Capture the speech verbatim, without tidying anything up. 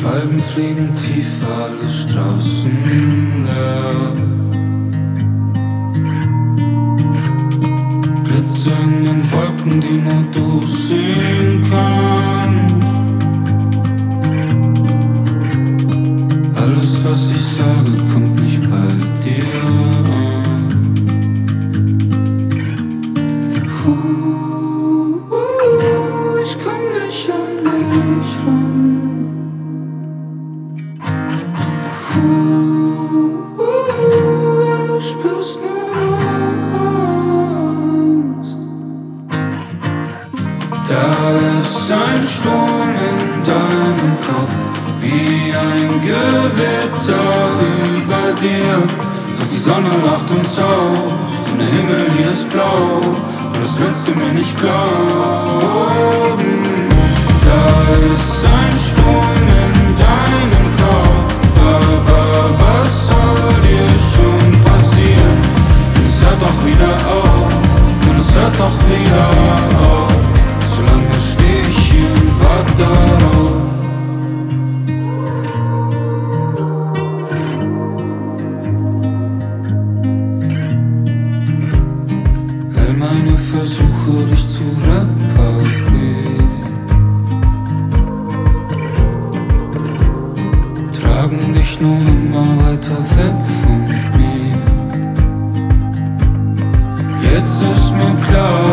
Schwalben fliegen tief, alle Straßen leer. Blitze in den Wolken, die nur du sehen kannst. Alles, was ich sage, kommt nicht bei dir an. Uh, uh, ich komm nicht an dich ran. Uh, uh, du spürst nur Angst. Da ist ein Sturm in deinem Kopf, wie ein Gewitter über dir. Doch die Sonne lacht uns aus und der Himmel hier ist blau. Und das willst du mir nicht glauben. Da ist ein Sturm in deinem Kopf, aber was soll dir schon passieren? Und es hört doch wieder auf, und es hört doch wieder auf. Solange steh ich hier und warte darauf. Meine Versuche, dich zu reparieren, tragen dich nur immer weiter weg von mir. Jetzt ist mir klar,